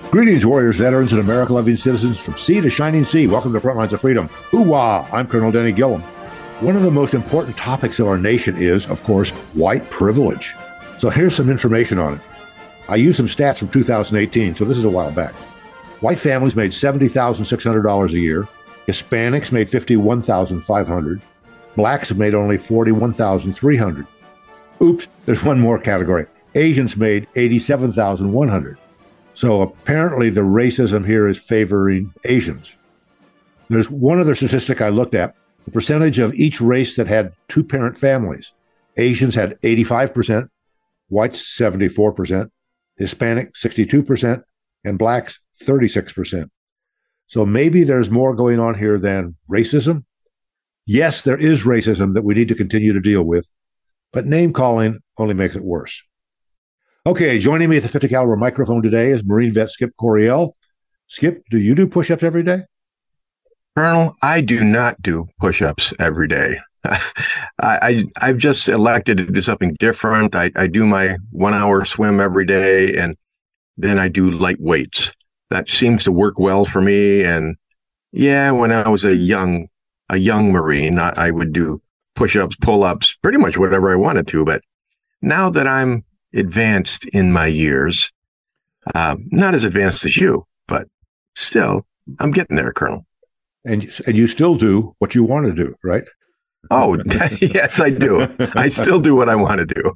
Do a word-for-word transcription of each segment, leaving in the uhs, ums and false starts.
Greetings, warriors, veterans, and America-loving citizens from sea to shining sea. Welcome to Frontlines of Freedom. Hoo-wah! I'm Colonel Denny Gillum. One of the most important topics of our nation is, of course, white privilege. So here's some information on it. I used some stats from two thousand eighteen, so this is a while back. White families made seventy thousand six hundred dollars a year. Hispanics made fifty-one thousand five hundred dollars. Blacks made only forty-one thousand three hundred dollars. Oops, there's one more category. Asians made eighty-seven thousand one hundred dollars. So apparently the racism here is favoring Asians. There's one other statistic I looked at, the percentage of each race that had two-parent families. Asians had eighty-five percent, whites seventy-four percent, Hispanic sixty-two percent, and blacks thirty-six percent. So maybe there's more going on here than racism. Yes, there is racism that we need to continue to deal with, but name-calling only makes it worse. Okay, joining me at the fifty caliber microphone today is Marine vet Skip Coryell. Skip, do you do push-ups every day? Colonel, I do not do push-ups every day. I, I, I've just elected to do something different. I, I do my one-hour swim every day, and then I do light weights. That seems to work well for me. And yeah, when I was a young a young Marine, I, I would do push-ups, pull-ups, pretty much whatever I wanted to. But now that I'm advanced in my years, uh, not as advanced as you, but still, I'm getting there, Colonel. And and you still do what you want to do, right? Oh, yes, I do. I still do what I want to do.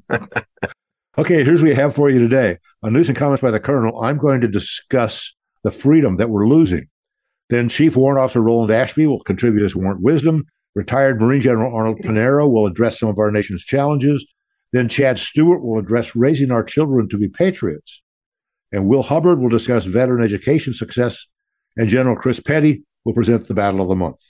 Okay, here's what we have for you today. On News and Comments by the Colonel, I'm going to discuss the freedom that we're losing. Then Chief Warrant Officer Roland Ashby will contribute his warrant wisdom. Retired Marine General Arnold Panero will address some of our nation's challenges. Then Chad Stewart will address raising our children to be patriots. And Will Hubbard will discuss veteran education success. And General Chris Petty will present the Battle of the Month.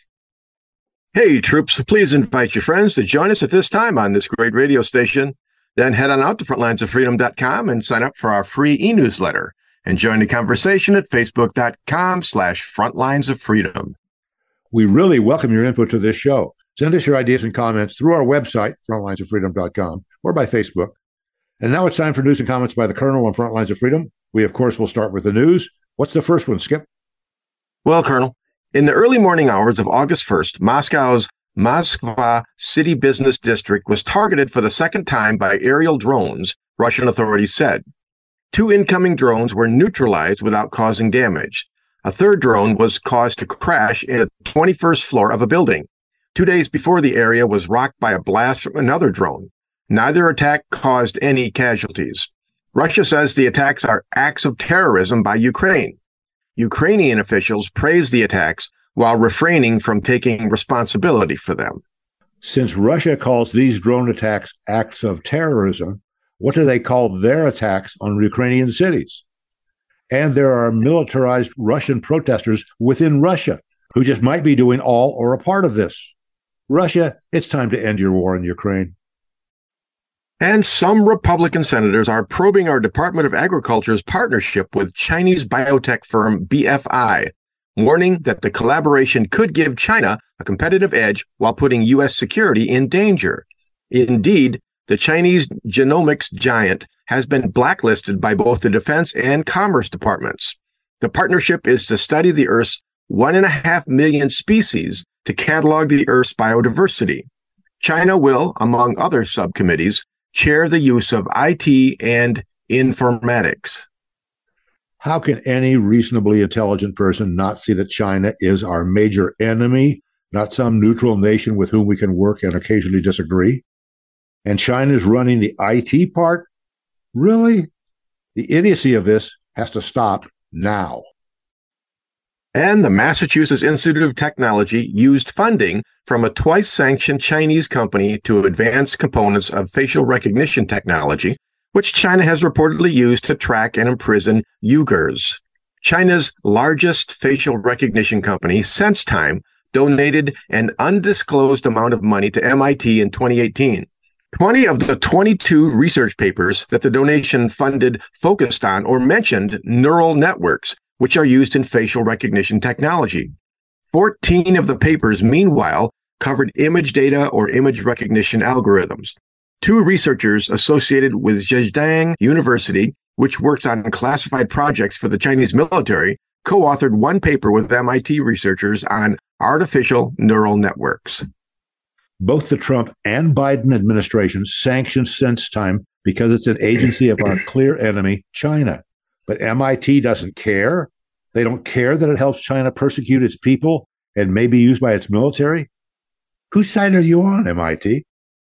Hey, troops, please invite your friends to join us at this time on this great radio station. Then head on out to frontlines of freedom dot com and sign up for our free e-newsletter. And join the conversation at facebook.com slash frontlines of freedom. We really welcome your input to this show. Send us your ideas and comments through our website, frontlines of freedom dot com, or by Facebook. And now it's time for News and Comments by the Colonel on Frontlines of Freedom. We, of course, will start with the news. What's the first one, Skip? Well, Colonel, in the early morning hours of August first, Moscow's Moskva City Business District was targeted for the second time by aerial drones, Russian authorities said. Two incoming drones were neutralized without causing damage. A third drone was caused to crash in the twenty-first floor of a building. Two days before, the area was rocked by a blast from another drone. Neither attack caused any casualties. Russia says the attacks are acts of terrorism by Ukraine. Ukrainian officials praised the attacks while refraining from taking responsibility for them. Since Russia calls these drone attacks acts of terrorism, what do they call their attacks on Ukrainian cities? And there are militarized Russian protesters within Russia who just might be doing all or a part of this. Russia, it's time to end your war in Ukraine. And some Republican senators are probing our Department of Agriculture's partnership with Chinese biotech firm B F I, warning that the collaboration could give China a competitive edge while putting U S security in danger. Indeed, the Chinese genomics giant has been blacklisted by both the Defense and Commerce departments. The partnership is to study the Earth's one and a half million species to catalog the Earth's biodiversity. China will, among other subcommittees, chair the use of I T and informatics. How can any reasonably intelligent person not see that China is our major enemy, not some neutral nation with whom we can work and occasionally disagree? And China is running the I T part? Really? The idiocy of this has to stop now. And the Massachusetts Institute of Technology used funding from a twice-sanctioned Chinese company to advance components of facial recognition technology, which China has reportedly used to track and imprison Uyghurs. China's largest facial recognition company, SenseTime, donated an undisclosed amount of money to M I T in twenty eighteen. twenty of the twenty-two research papers that the donation funded focused on or mentioned neural networks, which are used in facial recognition technology. fourteen of the papers, meanwhile, covered image data or image recognition algorithms. Two researchers associated with Zhejiang University which works on classified projects for the Chinese military, co-authored one paper with M I T researchers on artificial neural networks. Both the Trump and Biden administrations sanctioned SenseTime because it's an agency of our clear enemy, China. But M I T doesn't care. They don't care that it helps China persecute its people and may be used by its military. Whose side are you on, M I T?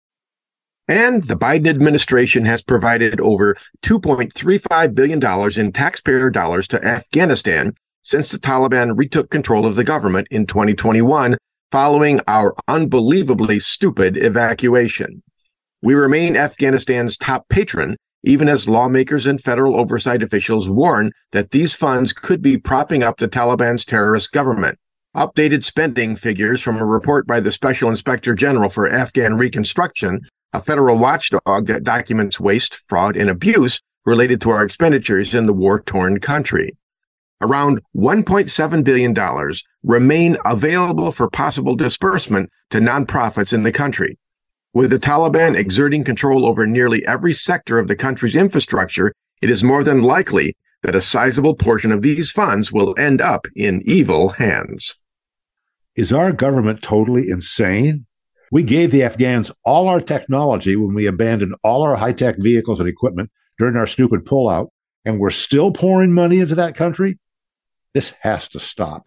And the Biden administration has provided over two point three five billion dollars in taxpayer dollars to Afghanistan since the Taliban retook control of the government in twenty twenty-one, following our unbelievably stupid evacuation. We remain Afghanistan's top patron, even as lawmakers and federal oversight officials warn that these funds could be propping up the Taliban's terrorist government. Updated spending figures from a report by the Special Inspector General for Afghan Reconstruction, a federal watchdog that documents waste, fraud, and abuse related to our expenditures in the war-torn country. Around one point seven billion dollars remain available for possible disbursement to nonprofits in the country. With the Taliban exerting control over nearly every sector of the country's infrastructure, it is more than likely that a sizable portion of these funds will end up in evil hands. Is our government totally insane? We gave the Afghans all our technology when we abandoned all our high-tech vehicles and equipment during our stupid pullout, and we're still pouring money into that country? This has to stop.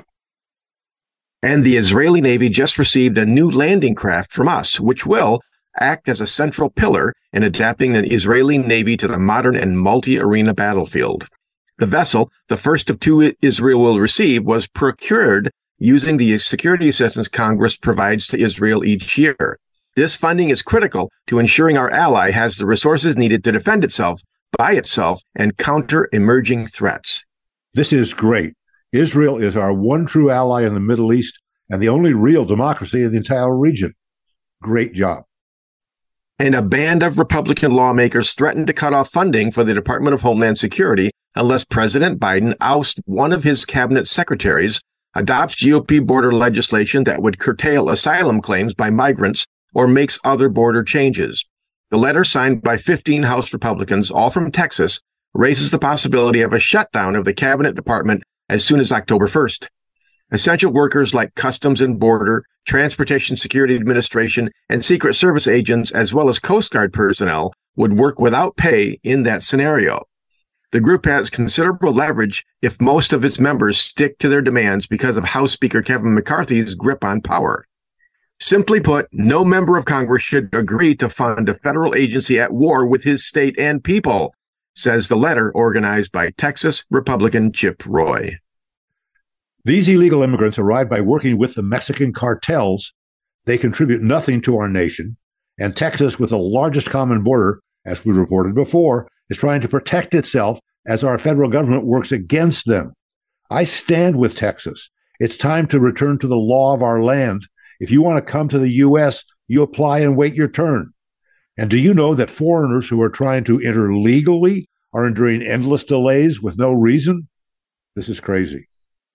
And the Israeli Navy just received a new landing craft from us, which will act as a central pillar in adapting the Israeli Navy to the modern and multi-arena battlefield. The vessel, the first of two Israel will receive, was procured using the security assistance Congress provides to Israel each year. This funding is critical to ensuring our ally has the resources needed to defend itself, by itself, and counter emerging threats. This is great. Israel is our one true ally in the Middle East and the only real democracy in the entire region. Great job. And a band of Republican lawmakers threatened to cut off funding for the Department of Homeland Security unless President Biden ousts one of his cabinet secretaries, adopts G O P border legislation that would curtail asylum claims by migrants, or makes other border changes. The letter, signed by fifteen House Republicans, all from Texas, raises the possibility of a shutdown of the cabinet department as soon as October first. Essential workers like Customs and Border, Transportation Security Administration, and Secret Service agents, as well as Coast Guard personnel, would work without pay in that scenario. The group has considerable leverage if most of its members stick to their demands because of House Speaker Kevin McCarthy's grip on power. Simply put, no member of Congress should agree to fund a federal agency at war with his state and people, says the letter organized by Texas Republican Chip Roy. These illegal immigrants arrive by working with the Mexican cartels. They contribute nothing to our nation, and Texas, with the largest common border, as we reported before, is trying to protect itself as our federal government works against them. I stand with Texas. It's time to return to the law of our land. If you want to come to the U S, you apply and wait your turn. And do you know that foreigners who are trying to enter legally are enduring endless delays with no reason? This is crazy.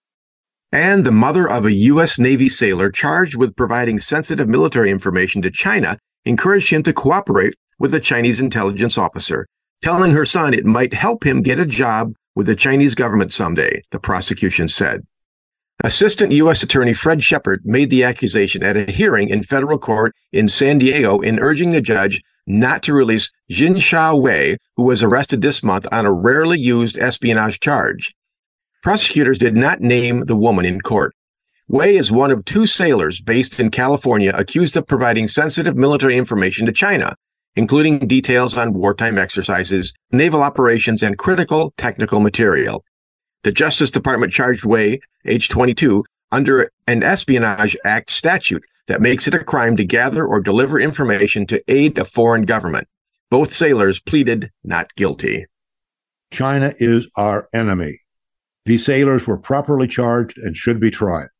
And the mother of a U S Navy sailor charged with providing sensitive military information to China encouraged him to cooperate with a Chinese intelligence officer, telling her son it might help him get a job with the Chinese government someday, the prosecution said. Assistant U S Attorney Fred Shepard made the accusation at a hearing in federal court in San Diego in urging the judge not to release Jinsha Wei, who was arrested this month on a rarely used espionage charge. Prosecutors did not name the woman in court. Wei is one of two sailors based in California accused of providing sensitive military information to China, including details on wartime exercises, naval operations, and critical technical material. The Justice Department charged Wei, age twenty-two, under an Espionage Act statute that makes it a crime to gather or deliver information to aid a foreign government. Both sailors pleaded not guilty. China is our enemy. These sailors were properly charged and should be tried.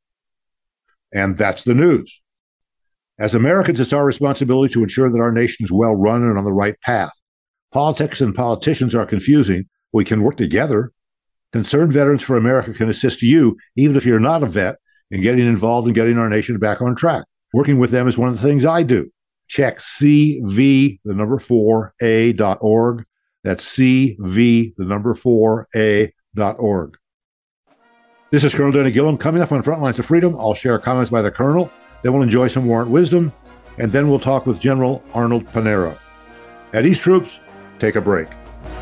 And that's the news. As Americans, it's our responsibility to ensure that our nation is well run and on the right path. Politics and politicians are confusing. We can work together. Concerned Veterans for America can assist you, even if you're not a vet, in getting involved in getting our nation back on track. Working with them is one of the things I do. Check C V, the number four, A dot org. That's C V, the number four, A dot org. This is Colonel Denny Gillum. Coming up on Frontlines of Freedom, I'll share comments by the Colonel, then we'll enjoy some warrant wisdom, and then we'll talk with General Arnold Panero. At East Troops, take a break.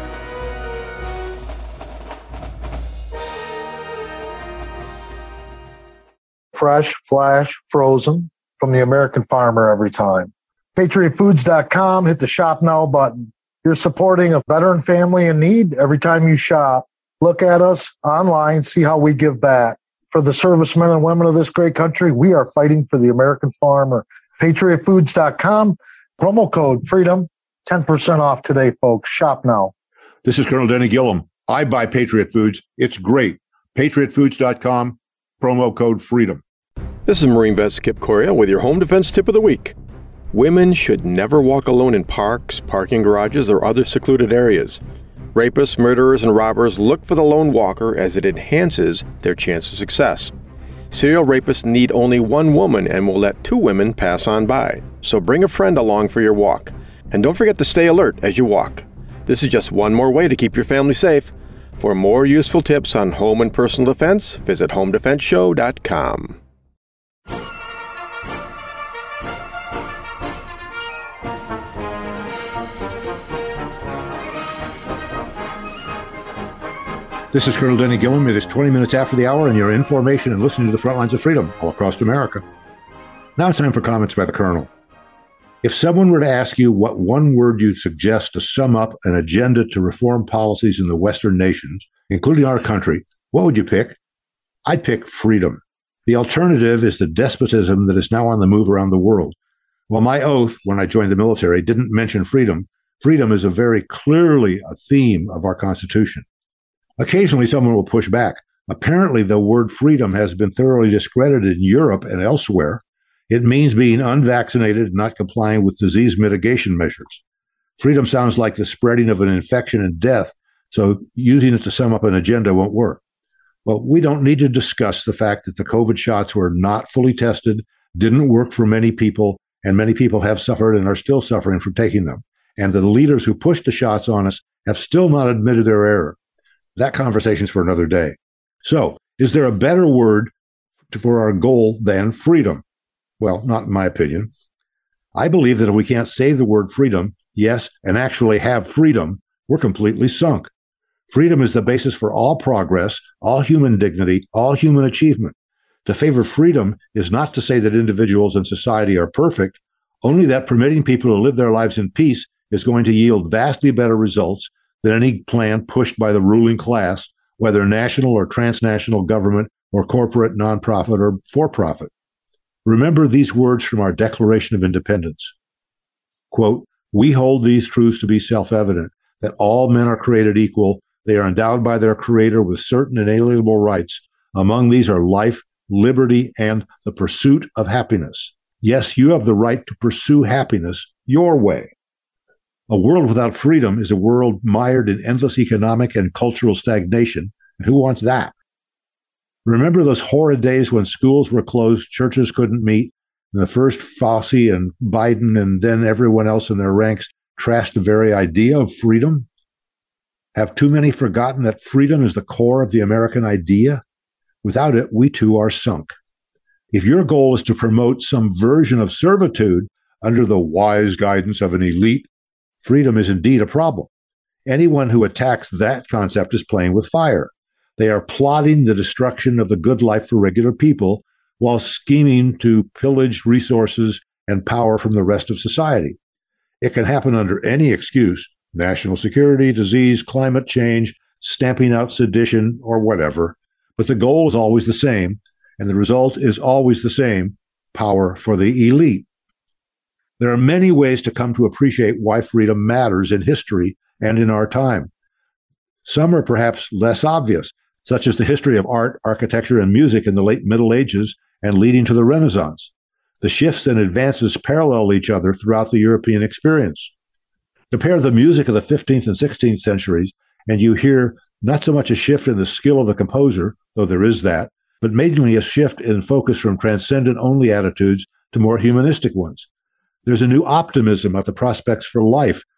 Fresh, flash, frozen, from the American farmer every time. Patriot Foods dot com, hit the Shop Now button. You're supporting a veteran family in need every time you shop. Look at us online, see how we give back. For the servicemen and women of this great country, we are fighting for the American farmer. Patriot Foods dot com, promo code FREEDOM, ten percent off today, folks. Shop now. This is Colonel Denny Gillum. I buy Patriot Foods. It's great. Patriot Foods dot com, promo code FREEDOM. This is Marine Vet Skip Coria with your home defense tip of the week. Women should never walk alone in parks, parking garages, or other secluded areas. Rapists, murderers, and robbers look for the lone walker as it enhances their chance of success. Serial rapists need only one woman and will let two women pass on by. So bring a friend along for your walk. And don't forget to stay alert as you walk. This is just one more way to keep your family safe. For more useful tips on home and personal defense, visit home defense show dot com. This is Colonel Denny Gillum. It is twenty minutes after the hour, and you're in formation and listening to the Front Lines of Freedom all across America. Now it's time for comments by the Colonel. If someone were to ask you what one word you'd suggest to sum up an agenda to reform policies in the Western nations, including our country, what would you pick? I'd pick freedom. The alternative is the despotism that is now on the move around the world. While my oath, when I joined the military, didn't mention freedom, freedom is a very clearly a theme of our Constitution. Occasionally, someone will push back. Apparently, the word freedom has been thoroughly discredited in Europe and elsewhere. It means being unvaccinated and not complying with disease mitigation measures. Freedom sounds like the spreading of an infection and death, so using it to sum up an agenda won't work. Well, we don't need to discuss the fact that the COVID shots were not fully tested, didn't work for many people, and many people have suffered and are still suffering from taking them. And the leaders who pushed the shots on us have still not admitted their error. That conversation's for another day. So, is there a better word for our goal than freedom? Well, not in my opinion. I believe that if we can't say the word freedom, yes, and actually have freedom, we're completely sunk. Freedom is the basis for all progress, all human dignity, all human achievement. To favor freedom is not to say that individuals and society are perfect, only that permitting people to live their lives in peace is going to yield vastly better results than any plan pushed by the ruling class, whether national or transnational government or corporate, nonprofit, or for-profit. Remember these words from our Declaration of Independence. Quote, "We hold these truths to be self-evident, that all men are created equal. They are endowed by their Creator with certain inalienable rights. Among these are life, liberty, and the pursuit of happiness. Yes, you have the right to pursue happiness your way. A world without freedom is a world mired in endless economic and cultural stagnation. And who wants that? Remember those horrid days when schools were closed, churches couldn't meet, and the first Fauci and Biden and then everyone else in their ranks trashed the very idea of freedom? Have too many forgotten that freedom is the core of the American idea? Without it, we too are sunk. If your goal is to promote some version of servitude under the wise guidance of an elite, freedom is indeed a problem. Anyone who attacks that concept is playing with fire. They are plotting the destruction of the good life for regular people while scheming to pillage resources and power from the rest of society. It can happen under any excuse: national security, disease, climate change, stamping out sedition, or whatever. But the goal is always the same, and the result is always the same: power for the elite. There are many ways to come to appreciate why freedom matters in history and in our time. Some are perhaps less obvious, such as the history of art, architecture, and music in the late Middle Ages and leading to the Renaissance. The shifts and advances parallel each other throughout the European experience. Compare the music of the fifteenth and sixteenth centuries, and you hear not so much a shift in the skill of the composer, though there is that, but mainly a shift in focus from transcendent-only attitudes to more humanistic ones. There's a new optimism about the prospects for life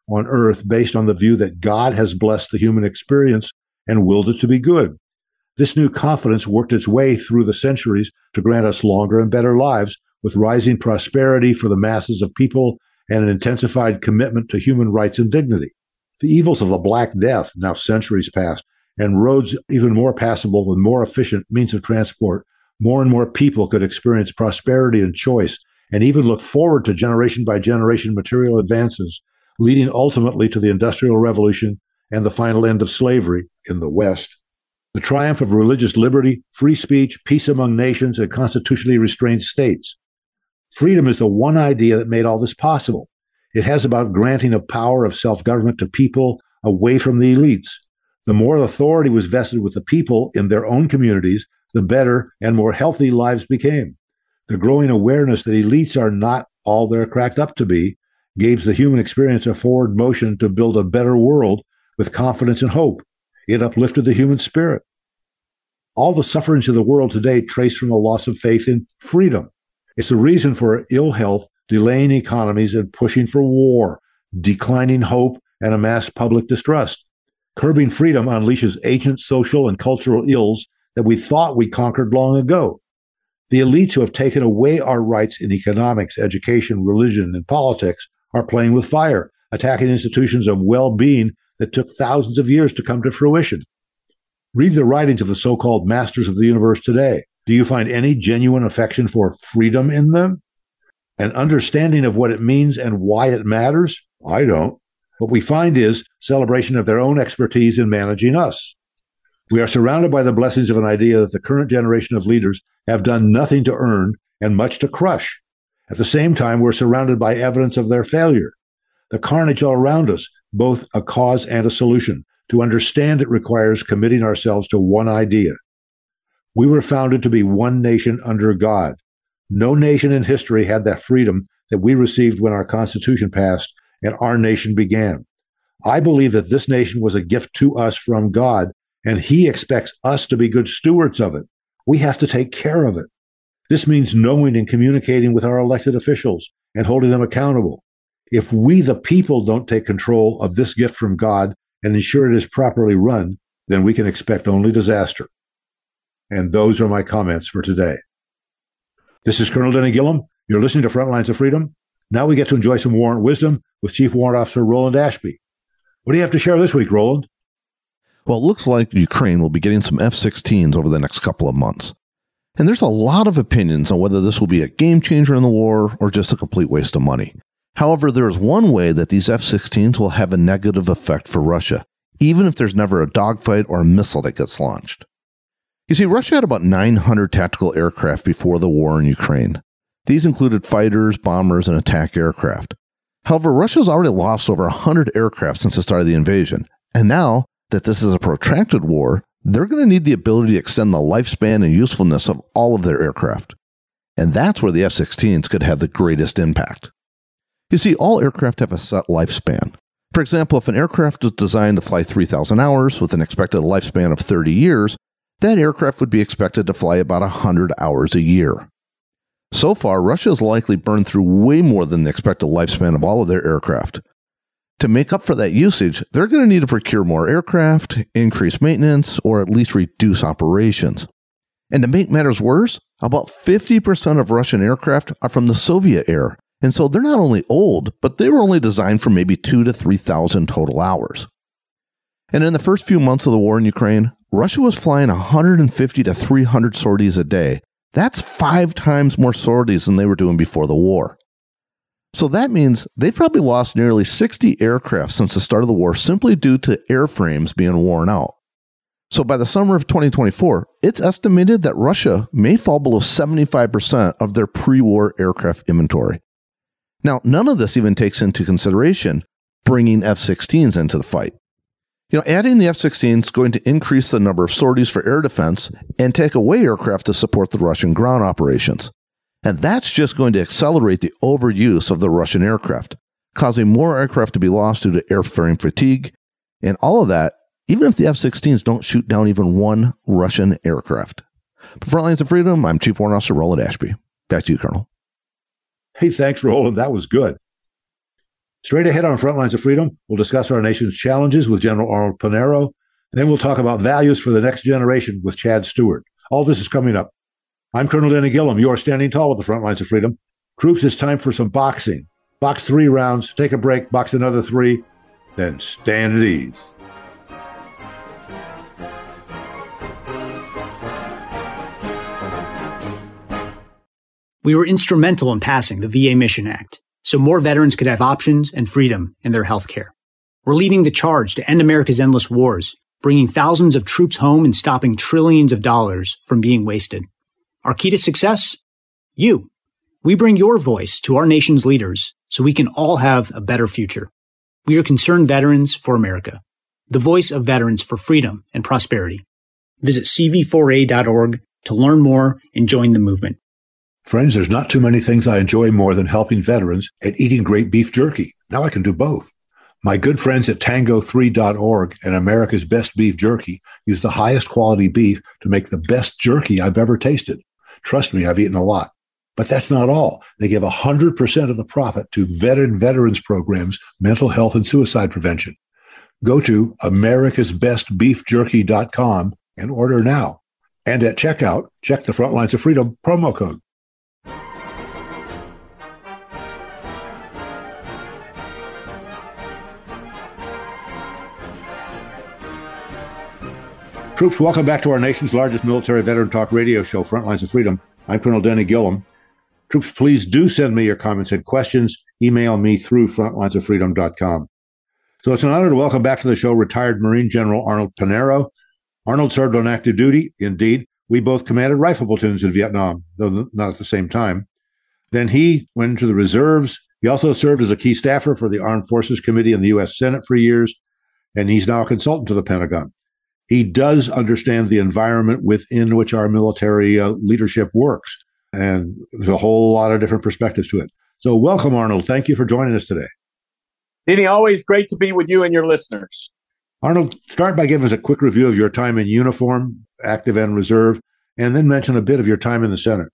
on Earth based on the view that God has blessed the human experience and willed it to be good. This new confidence worked its way through the centuries to grant us longer and better lives, with rising prosperity for the masses of people and an intensified commitment to human rights and dignity. The evils of the Black Death, now centuries past, and roads even more passable with more efficient means of transport, more and more people could experience prosperity and choice, and even look forward to generation by generation material advances, leading ultimately to the Industrial Revolution and the final end of slavery in the West. The triumph of religious liberty, free speech, peace among nations, and constitutionally restrained states. Freedom is the one idea that made all this possible. It has about granting a power of self-government to people away from the elites. The more authority was vested with the people in their own communities, the better and more healthy lives became. The growing awareness that elites are not all they're cracked up to be gave the human experience a forward motion to build a better world with confidence and hope. It uplifted the human spirit. All the sufferings of the world today trace from a loss of faith in freedom. It's the reason for ill health, delaying economies, and pushing for war, declining hope, and a mass public distrust. Curbing freedom unleashes ancient social and cultural ills that we thought we conquered long ago. The elites who have taken away our rights in economics, education, religion, and politics are playing with fire, attacking institutions of well-being that took thousands of years to come to fruition. Read the writings of the so-called masters of the universe today. Do you find any genuine affection for freedom in them? An understanding of what it means and why it matters? I don't. What we find is celebration of their own expertise in managing us. We are surrounded by the blessings of an idea that the current generation of leaders have done nothing to earn and much to crush. At the same time, we're surrounded by evidence of their failure. The carnage all around us, both a cause and a solution. To understand it requires committing ourselves to one idea. We were founded to be one nation under God. No nation in history had that freedom that we received when our Constitution passed and our nation began. I believe that this nation was a gift to us from God, and He expects us to be good stewards of it. We have to take care of it. This means knowing and communicating with our elected officials and holding them accountable. If we, the people, don't take control of this gift from God and ensure it is properly run, then we can expect only disaster. And those are my comments for today. This is Colonel Denny Gillum. You're listening to Frontlines of Freedom. Now we get to enjoy some warrant wisdom with Chief Warrant Officer Roland Ashby. What do you have to share this week, Roland? Well, it looks like Ukraine will be getting some F sixteens over the next couple of months. And there's a lot of opinions on whether this will be a game changer in the war or just a complete waste of money. However, there is one way that these F sixteens will have a negative effect for Russia, even if there's never a dogfight or a missile that gets launched. You see, Russia had about nine hundred tactical aircraft before the war in Ukraine. These included fighters, bombers, and attack aircraft. However, Russia has already lost over one hundred aircraft since the start of the invasion, and now that this is a protracted war, they're going to need the ability to extend the lifespan and usefulness of all of their aircraft. And that's where the F sixteens could have the greatest impact. You see, all aircraft have a set lifespan. For example, if an aircraft is designed to fly three thousand hours with an expected lifespan of thirty years, that aircraft would be expected to fly about one hundred hours a year. So far, Russia has likely burned through way more than the expected lifespan of all of their aircraft. To make up for that usage, they're going to need to procure more aircraft, increase maintenance, or at least reduce operations. And to make matters worse, about fifty percent of Russian aircraft are from the Soviet era, and so they're not only old, but they were only designed for maybe two to three thousand total hours. And in the first few months of the war in Ukraine, Russia was flying one hundred fifty to three hundred sorties a day. That's five times more sorties than they were doing before the war. So that means they've probably lost nearly sixty aircraft since the start of the war simply due to airframes being worn out. So by the summer of twenty twenty-four, it's estimated that Russia may fall below seventy-five percent of their pre-war aircraft inventory. Now, none of this even takes into consideration bringing F sixteens into the fight. You know, adding the F sixteen is going to increase the number of sorties for air defense and take away aircraft to support the Russian ground operations. And that's just going to accelerate the overuse of the Russian aircraft, causing more aircraft to be lost due to airframe fatigue, and all of that, even if the F sixteens don't shoot down even one Russian aircraft. For Frontlines of Freedom, I'm Chief Warrant Officer Roland Ashby. Back to you, Colonel. Hey, thanks, Roland. That was good. Straight ahead on Frontlines of Freedom, we'll discuss our nation's challenges with General Arnold Pinero, and then we'll talk about values for the next generation with Chad Stewart. All this is coming up. I'm Colonel Denny Gillum. You are standing tall with the Frontlines of Freedom. Troops, it's time for some boxing. Box three rounds, take a break, box another three, then stand at ease. We were instrumental in passing the V A Mission Act, so more veterans could have options and freedom in their health care. We're leading the charge to end America's endless wars, bringing thousands of troops home and stopping trillions of dollars from being wasted. Our key to success? You. We bring your voice to our nation's leaders so we can all have a better future. We are Concerned Veterans for America, the voice of veterans for freedom and prosperity. Visit C V four A dot org to learn more and join the movement. Friends, there's not too many things I enjoy more than helping veterans and eating great beef jerky. Now I can do both. My good friends at tango three dot org and America's Best Beef Jerky use the highest quality beef to make the best jerky I've ever tasted. Trust me, I've eaten a lot. But that's not all. They give one hundred percent of the profit to veteran veterans programs, mental health, and suicide prevention. Go to americas best beef jerky dot com and order now. And at checkout, check the Frontlines of Freedom promo code. Troops, welcome back to our nation's largest military veteran talk radio show, Frontlines of Freedom. I'm Colonel Denny Gillum. Troops, please do send me your comments and questions. Email me through frontlines of freedom dot com. So it's an honor to welcome back to the show retired Marine General Arnold Pinero. Arnold served on active duty. Indeed, we both commanded rifle platoons in Vietnam, though not at the same time. Then he went into the reserves. He also served as a key staffer for the Armed Forces Committee in the U S Senate for years, and he's now a consultant to the Pentagon. He does understand the environment within which our military uh, leadership works, and there's a whole lot of different perspectives to it. So welcome, Arnold. Thank you for joining us today. Denny, always great to be with you and your listeners. Arnold, start by giving us a quick review of your time in uniform, active and reserve, and then mention a bit of your time in the Senate.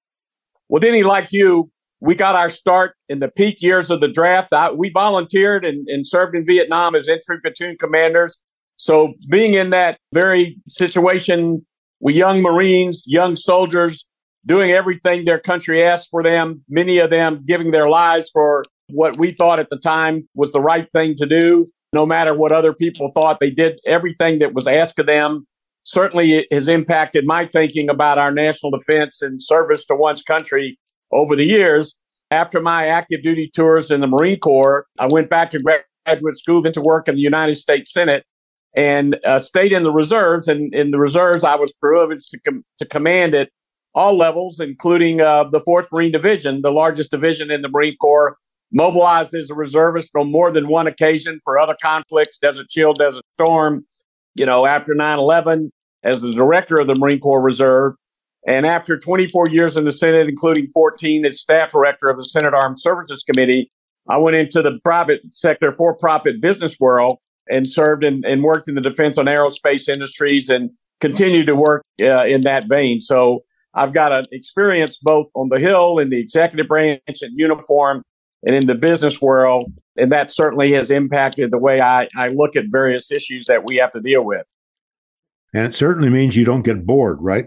Well, Denny, like you, we got our start in the peak years of the draft. I, we volunteered and, and served in Vietnam as infantry platoon commanders. So being in that very situation with young Marines, young soldiers, doing everything their country asked for them, many of them giving their lives for what we thought at the time was the right thing to do, no matter what other people thought. They did everything that was asked of them. Certainly it has impacted my thinking about our national defense and service to one's country over the years. After my active duty tours in the Marine Corps, I went back to graduate school, then to work in the United States Senate, and uh, stayed in the reserves. And in the reserves, I was privileged to, com- to command at all levels, including uh, the fourth Marine Division, the largest division in the Marine Corps, mobilized as a reservist on more than one occasion for other conflicts, Desert Shield, Desert Storm, you know, after nine eleven, as the director of the Marine Corps Reserve. And after twenty-four years in the Senate, including fourteen as staff director of the Senate Armed Services Committee, I went into the private sector, for-profit business world, and served in, and worked in the defense on aerospace industries and continued to work uh, in that vein. So I've got an experience both on the Hill, in the executive branch, in uniform, and in the business world. And that certainly has impacted the way I, I look at various issues that we have to deal with. And it certainly means you don't get bored, right?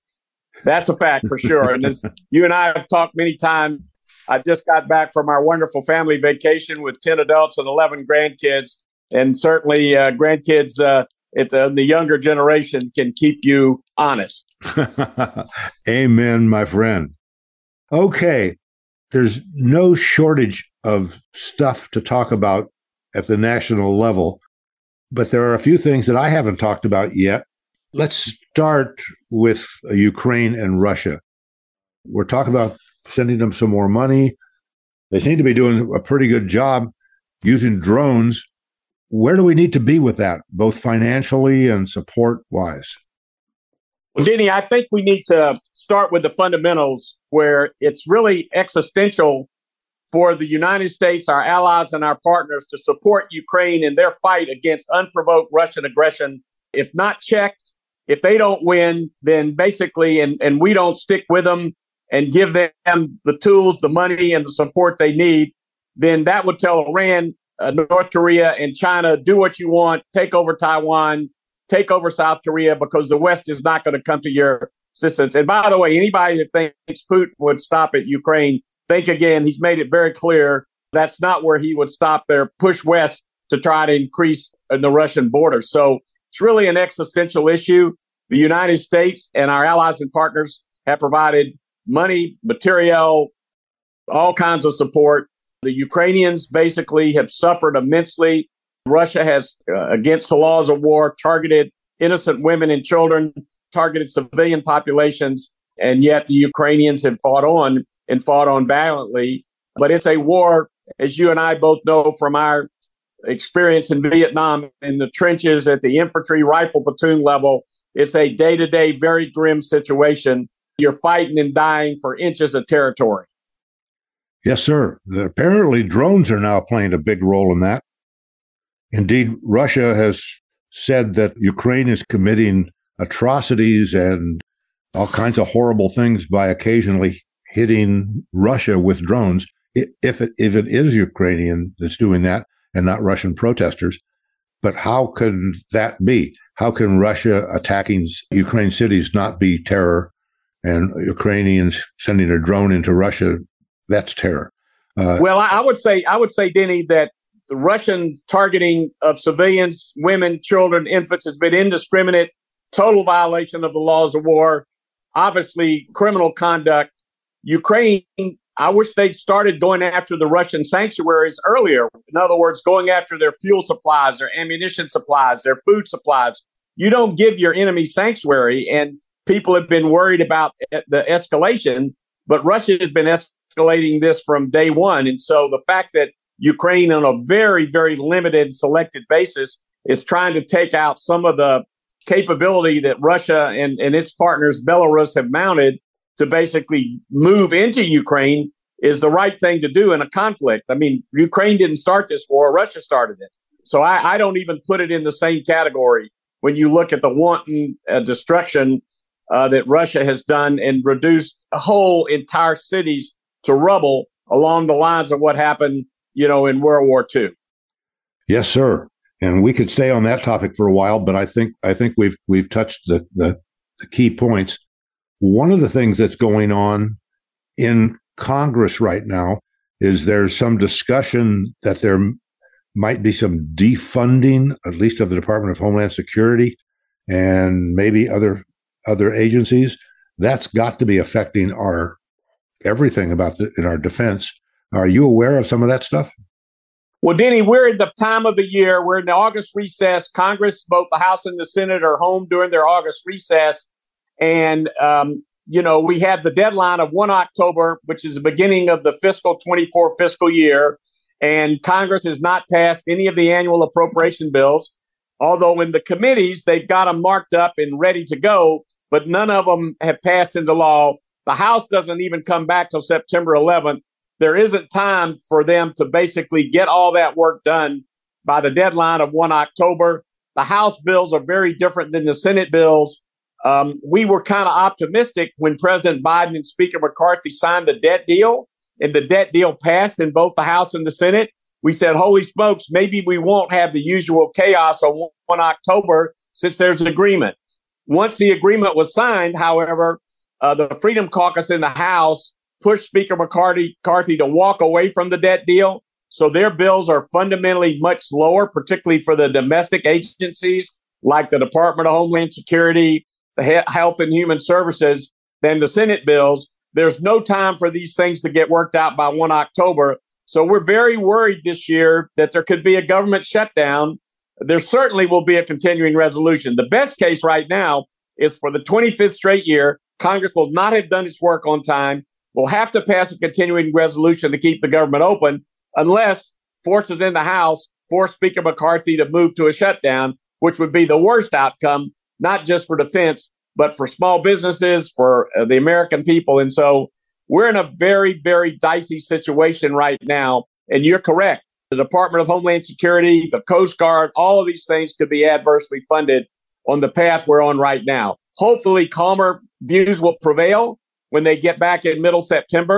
That's a fact for sure. And as you and I have talked many times, I just got back from our wonderful family vacation with ten adults and eleven grandkids. And certainly uh, grandkids uh, at the, the younger generation can keep you honest. Amen, my friend. Okay. There's no shortage of stuff to talk about at the national level, but there are a few things that I haven't talked about yet. Let's start with Ukraine and Russia. We're talking about sending them some more money. They seem to be doing a pretty good job using drones. Where do we need to be with that, both financially and support-wise? Well, Denny, I think we need to start with the fundamentals, where it's really existential for the United States, our allies, and our partners to support Ukraine in their fight against unprovoked Russian aggression. If not checked, if they don't win, then basically, and, and we don't stick with them and give them the tools, the money, and the support they need, then that would tell Iran, uh, North Korea, and China, do what you want, take over Taiwan, take over South Korea, because the West is not going to come to your assistance. And by the way, anybody that thinks Putin would stop at Ukraine, think again. He's made it very clear that's not where he would stop there, push west to try to increase the Russian border. So it's really an existential issue. The United States and our allies and partners have provided money, material, all kinds of support. The Ukrainians basically have suffered immensely. Russia has, uh, against the laws of war, targeted innocent women and children, targeted civilian populations, and yet the Ukrainians have fought on and fought on violently. But it's a war, as you and I both know from our experience in Vietnam, in the trenches at the infantry rifle platoon level. It's a day-to-day, very grim situation. You're fighting and dying for inches of territory. Yes, sir. Apparently, drones are now playing a big role in that. Indeed, Russia has said that Ukraine is committing atrocities and all kinds of horrible things by occasionally hitting Russia with drones. If it, if it is Ukrainian that's doing that and not Russian protesters. But how can that be? How can Russia attacking Ukraine cities not be terror, and Ukrainians sending a drone into Russia, that's terror? Uh, well, I would say, I would say, Denny, that the Russian targeting of civilians, women, children, infants has been indiscriminate, total violation of the laws of war, obviously criminal conduct. Ukraine, I wish they'd started going after the Russian sanctuaries earlier. In other words, going after their fuel supplies, their ammunition supplies, their food supplies. You don't give your enemy sanctuary, and people have been worried about the escalation, but Russia has been escalating this from day one. And so the fact that Ukraine, on a very, very limited, selected basis, is trying to take out some of the capability that Russia and, and its partners, Belarus, have mounted to basically move into Ukraine is the right thing to do in a conflict. I mean, Ukraine didn't start this war, Russia started it. So I, I don't even put it in the same category when you look at the wanton uh, destruction uh, that Russia has done and reduced whole entire cities to rubble along the lines of what happened, you know, in World War Two. Yes, sir. And we could stay on that topic for a while, but I think I think we've we've touched the, the, the key points. One of the things that's going on in Congress right now is there's some discussion that there might be some defunding, at least of the Department of Homeland Security and maybe other other agencies. That's got to be affecting our everything about the, in our defense. Are you aware of some of that stuff? Well, Denny, we're at the time of the year. We're in the August recess. Congress, both the House and the Senate, are home during their August recess. And, um, you know, we have the deadline of the first of October, which is the beginning of the fiscal twenty-four fiscal year. And Congress has not passed any of the annual appropriation bills, although in the committees, they've got them marked up and ready to go, but none of them have passed into law. The House doesn't even come back till September eleventh. There isn't time for them to basically get all that work done by the deadline of the first of October. The House bills are very different than the Senate bills. Um, we were kind of optimistic when President Biden and Speaker McCarthy signed the debt deal, and the debt deal passed in both the House and the Senate. We said, holy smokes, maybe we won't have the usual chaos on the first of October since there's an agreement. Once the agreement was signed, however, uh, the Freedom Caucus in the House pushed Speaker McCarthy, McCarthy to walk away from the debt deal. So their bills are fundamentally much lower, particularly for the domestic agencies like the Department of Homeland Security, the Health and Human Services, than the Senate bills. There's no time for these things to get worked out by the first of October. So we're very worried this year that there could be a government shutdown. There certainly will be a continuing resolution. The best case right now is for the twenty-fifth straight year, Congress will not have done its work on time. We'll have to pass a continuing resolution to keep the government open unless forces in the House force Speaker McCarthy to move to a shutdown, which would be the worst outcome, not just for defense, but for small businesses, for uh, the American people. And so we're in a very, very dicey situation right now. And you're correct. The Department of Homeland Security, the Coast Guard, all of these things could be adversely funded on the path we're on right now. Hopefully, calmer views will prevail when they get back in middle September.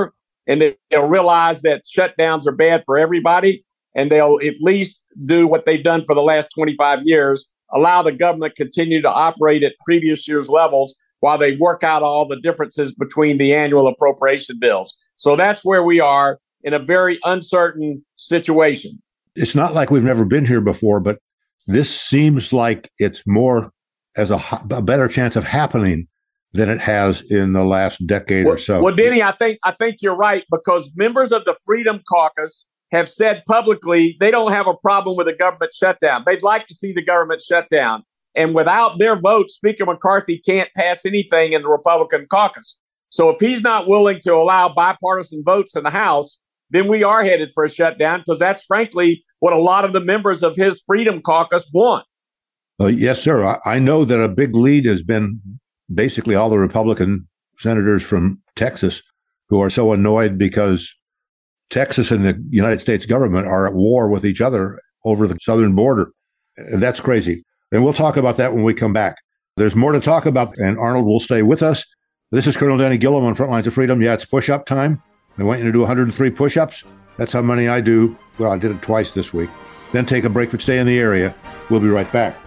and they, they'll realize that shutdowns are bad for everybody, and they'll at least do what they've done for the last twenty-five years, allow the government to continue to operate at previous year's levels while they work out all the differences between the annual appropriation bills. So that's where we are in a very uncertain situation. It's not like we've never been here before, but this seems like it's more as a, a better chance of happening than it has in the last decade well, or so. Well, Denny, I think I think you're right, because members of the Freedom Caucus have said publicly they don't have a problem with a government shutdown. They'd like to see the government shut down. And without their vote, Speaker McCarthy can't pass anything in the Republican caucus. So if he's not willing to allow bipartisan votes in the House, then we are headed for a shutdown, because that's frankly what a lot of the members of his Freedom Caucus want. Uh, yes, sir. I, I know that a big lead has been basically all the Republican senators from Texas who are so annoyed because Texas and the United States government are at war with each other over the southern border. That's crazy. And we'll talk about that when we come back. There's more to talk about, and Arnold will stay with us. This is Colonel Danny Gillum on Frontlines of Freedom. Yeah, it's push-up time. I want you to do one hundred three push-ups. That's how many I do. Well, I did it twice this week. Then take a break, but stay in the area. We'll be right back.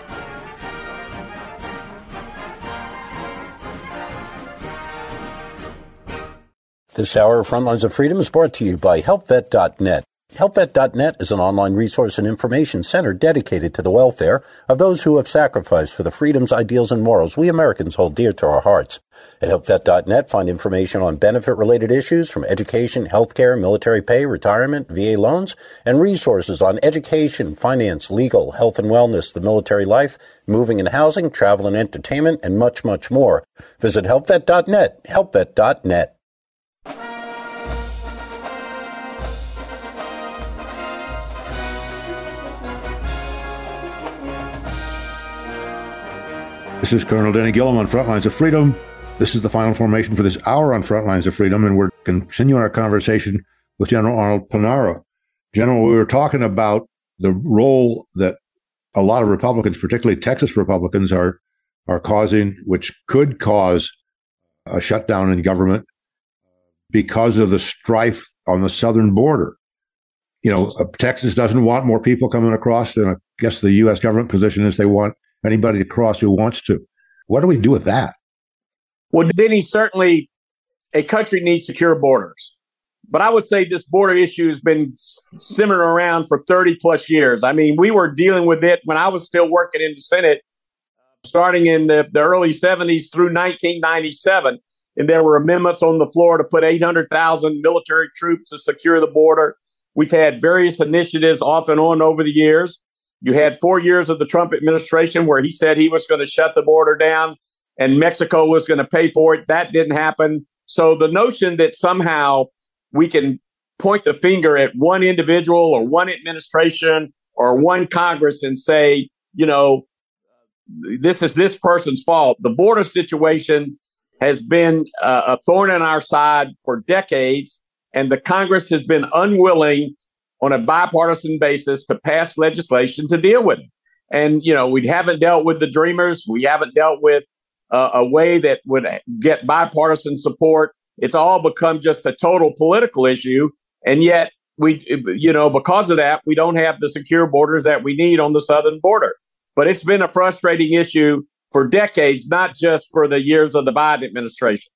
This hour of Frontlines of Freedom is brought to you by help vet dot net. help vet dot net is an online resource and information center dedicated to the welfare of those who have sacrificed for the freedoms, ideals, and morals we Americans hold dear to our hearts. At help vet dot net, find information on benefit-related issues from education, healthcare, military pay, retirement, V A loans, and resources on education, finance, legal, health and wellness, the military life, moving and housing, travel and entertainment, and much, much more. Visit help vet dot net, help vet dot net. This is Colonel Danny Gillum on Frontlines of Freedom. This is the final formation for this hour on Frontlines of Freedom, and we're continuing our conversation with General Arnold Planaro. General, we were talking about the role that a lot of Republicans, particularly Texas Republicans, are are causing, which could cause a shutdown in government because of the strife on the southern border. You know, Texas doesn't want more people coming across, and I guess the U S government position is they want anybody to cross who wants to. What do we do with that? Well, Denny, certainly a country needs secure borders. But I would say this border issue has been simmering around for thirty plus years. I mean, we were dealing with it when I was still working in the Senate, starting in the, the early seventies through nineteen ninety-seven. And there were amendments on the floor to put eight hundred thousand military troops to secure the border. We've had various initiatives off and on over the years. You had four years of the Trump administration where he said he was going to shut the border down and Mexico was going to pay for it. That didn't happen. So the notion that somehow we can point the finger at one individual or one administration or one Congress and say, you know, this is this person's fault. The border situation has been uh, a thorn in our side for decades, and the Congress has been unwilling on a bipartisan basis to pass legislation to deal with it. And, you know, we haven't dealt with the Dreamers. We haven't dealt with uh, a way that would get bipartisan support. It's all become just a total political issue. And yet we, you know, because of that, we don't have the secure borders that we need on the southern border. But it's been a frustrating issue for decades, not just for the years of the Biden administration.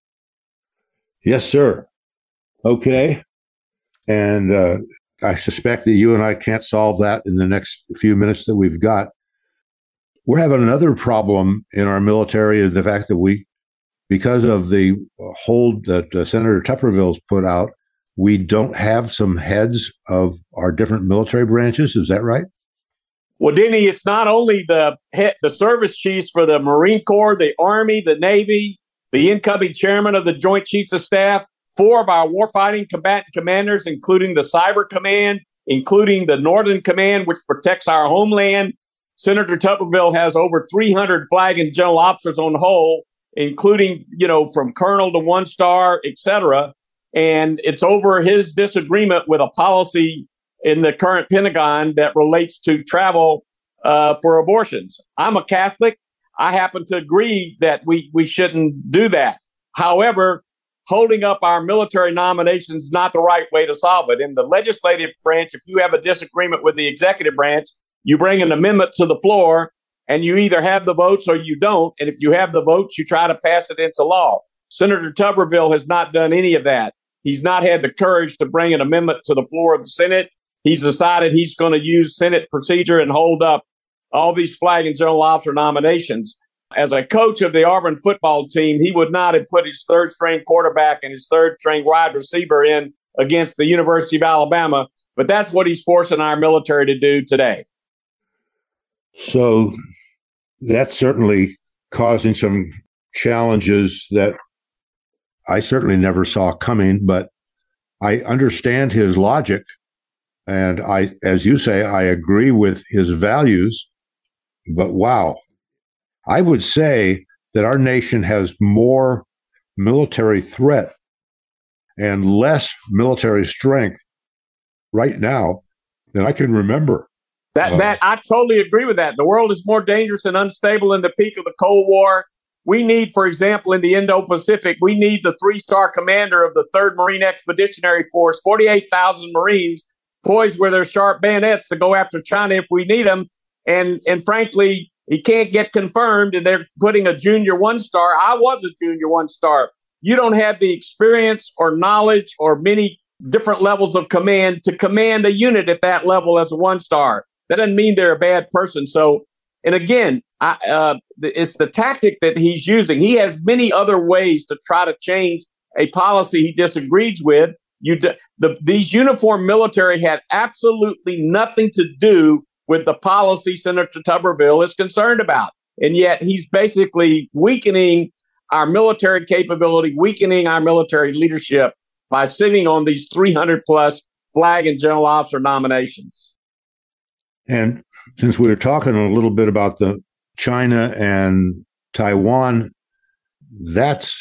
Yes, sir. Okay. And, uh, I suspect that you and I can't solve that in the next few minutes that we've got. We're having another problem in our military, the fact that we, because of the hold that uh, Senator Tuberville's put out, we don't have some heads of our different military branches. Is that right? Well, Denny, it's not only the head, the service chiefs for the Marine Corps, the Army, the Navy, the incoming chairman of the Joint Chiefs of Staff, four of our warfighting combatant commanders, including the Cyber Command, including the Northern Command, which protects our homeland. Senator Tuberville has over three hundred flag and general officers on the whole, including, you know, from colonel to one star, et cetera. And it's over his disagreement with a policy in the current Pentagon that relates to travel uh, for abortions. I'm a Catholic. I happen to agree that we, we shouldn't do that. However, holding up our military nominations is not the right way to solve it. In the legislative branch, if you have a disagreement with the executive branch, you bring an amendment to the floor and you either have the votes or you don't. And if you have the votes, you try to pass it into law. Senator Tuberville has not done any of that. He's not had the courage to bring an amendment to the floor of the Senate. He's decided he's going to use Senate procedure and hold up all these flag and general officer nominations. As a coach of the Auburn football team, he would not have put his third string quarterback and his third string wide receiver in against the University of Alabama. But that's what he's forcing our military to do today. So that's certainly causing some challenges that I certainly never saw coming, but I understand his logic. And I, as you say, I agree with his values. But wow, I would say that our nation has more military threat and less military strength right now than I can remember. That uh, that I totally agree with that. The world is more dangerous and unstable in the peak of the Cold War. We need, for example, in the Indo-Pacific, we need the three-star commander of the third Marine Expeditionary Force, forty-eight thousand Marines poised with their sharp bayonets to go after China if we need them. And and frankly, he can't get confirmed, and they're putting a junior one-star. I was a junior one-star. You don't have the experience or knowledge or many different levels of command to command a unit at that level as a one-star. That doesn't mean they're a bad person. So, and again, I, uh, it's the tactic that he's using. He has many other ways to try to change a policy he disagrees with. You, the, these uniformed military had absolutely nothing to do with the policy Senator Tuberville is concerned about. And yet he's basically weakening our military capability, weakening our military leadership by sitting on these three hundred plus flag and general officer nominations. And since we were talking a little bit about the China and Taiwan, that's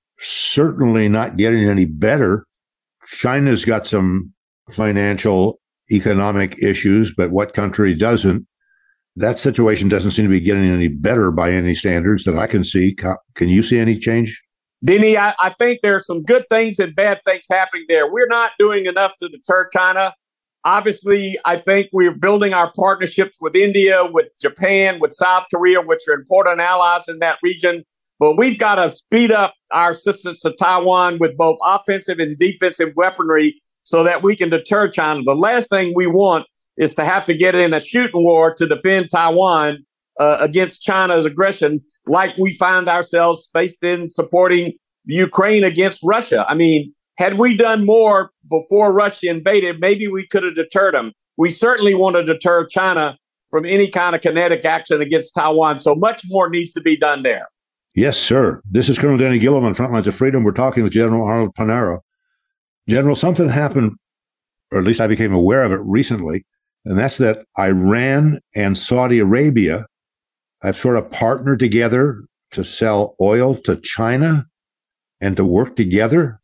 certainly not getting any better. China's got some financial, economic issues, but what country doesn't? That situation doesn't seem to be getting any better by any standards that I can see. Can you see any change? Denny, I, I think there are some good things and bad things happening there. We're not doing enough to deter China. Obviously, I think we're building our partnerships with India, with Japan, with South Korea, which are important allies in that region. But we've got to speed up our assistance to Taiwan with both offensive and defensive weaponry so that we can deter China. The last thing we want is to have to get in a shooting war to defend Taiwan uh, against China's aggression, like we found ourselves faced in supporting Ukraine against Russia. I mean, had we done more before Russia invaded, maybe we could have deterred them. We certainly want to deter China from any kind of kinetic action against Taiwan. So much more needs to be done there. Yes, sir. This is Colonel Danny Gillum on Frontlines of Freedom. We're talking with General Arnold Panaro. General, something happened, or at least I became aware of it recently, and that's that Iran and Saudi Arabia have sort of partnered together to sell oil to China and to work together.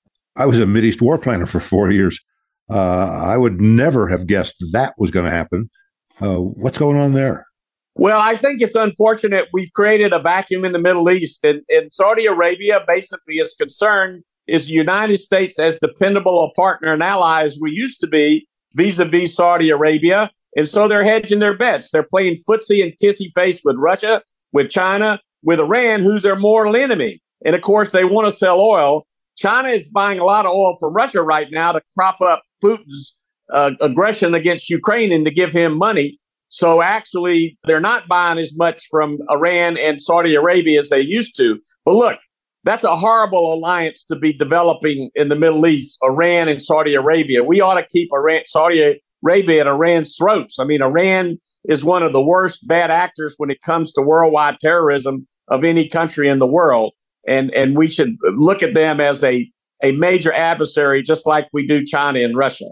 I was a Mideast war planner for four years. Uh, I would never have guessed that was going to happen. Uh, what's going on there? Well, I think it's unfortunate we've created a vacuum in the Middle East. And, and Saudi Arabia basically is concerned is the United States as dependable a partner and ally as we used to be vis-a-vis Saudi Arabia. And so they're hedging their bets. They're playing footsie and kissy face with Russia, with China, with Iran, who's their mortal enemy. And of course, they want to sell oil. China is buying a lot of oil from Russia right now to prop up Putin's uh, aggression against Ukraine and to give him money. So actually, they're not buying as much from Iran and Saudi Arabia as they used to. But look, that's a horrible alliance to be developing in the Middle East, Iran and Saudi Arabia. We ought to keep Iran, Saudi Arabia at Iran's throats. I mean, Iran is one of the worst bad actors when it comes to worldwide terrorism of any country in the world. And and we should look at them as a, a major adversary, just like we do China and Russia.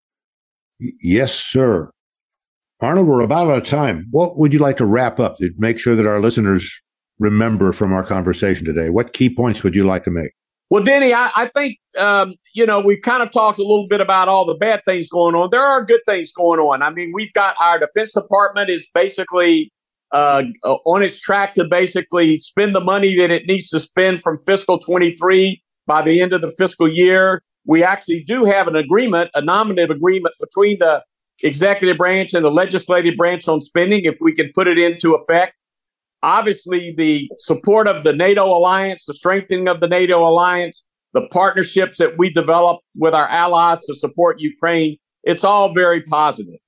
Yes, sir. Arnold, we're about out of time. What would you like to wrap up to make sure that our listeners remember from our conversation today? What key points would you like to make? Well, Denny, I, I think, um, you know, we've kind of talked a little bit about all the bad things going on. There are good things going on. I mean, we've got our Defense Department is basically uh, on its track to basically spend the money that it needs to spend from fiscal twenty-three by the end of the fiscal year. We actually do have an agreement, a nominative agreement between the executive branch and the legislative branch on spending, if we can put it into effect. Obviously, the support of the NATO alliance, the strengthening of the NATO alliance, the partnerships that we develop with our allies to support Ukraine, it's all very positive.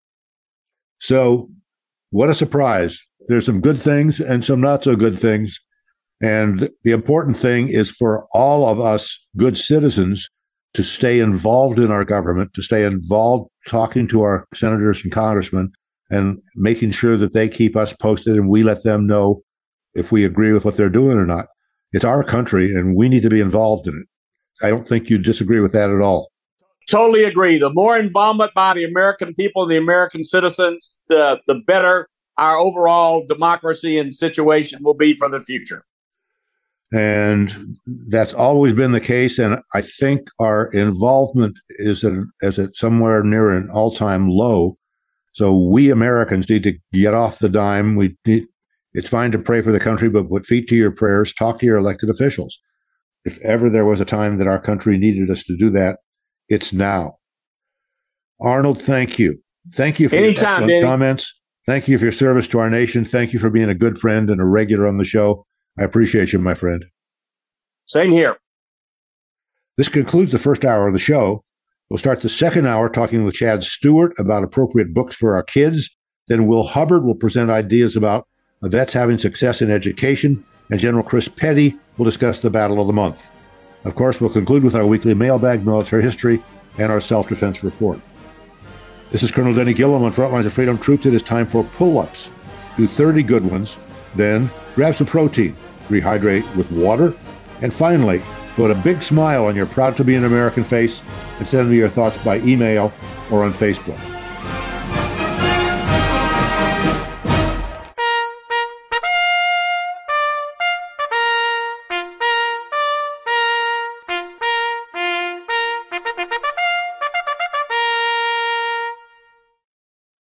So, what a surprise. There's some good things and some not so good things. And the important thing is for all of us good citizens to stay involved in our government, to stay involved talking to our senators and congressmen and making sure that they keep us posted and we let them know if we agree with what they're doing or not. It's our country and we need to be involved in it. I don't think you disagree with that at all. Totally agree. The more involvement by the American people and the American citizens, the, the better our overall democracy and situation will be for the future. And that's always been the case. And I think our involvement is at, is at somewhere near an all-time low. So we Americans need to get off the dime. We need, it's fine to pray for the country, but put feet to your prayers, talk to your elected officials. If ever there was a time that our country needed us to do that, it's now. Arnold, thank you. Thank you for Anytime, your excellent Danny. comments. Thank you for your service to our nation. Thank you for being a good friend and a regular on the show. I appreciate you, my friend. Same here. This concludes the first hour of the show. We'll start the second hour talking with Chad Stewart about appropriate books for our kids. Then Will Hubbard will present ideas about vets having success in education. And General Chris Petty will discuss the battle of the month. Of course, we'll conclude with our weekly mailbag, military history, and our self-defense report. This is Colonel Denny Gillum on Frontlines of Freedom Troops. It is time for pull-ups. Do thirty good ones. Then grab some protein, rehydrate with water, and finally, put a big smile on your proud-to-be-an-American face and send me your thoughts by email or on Facebook.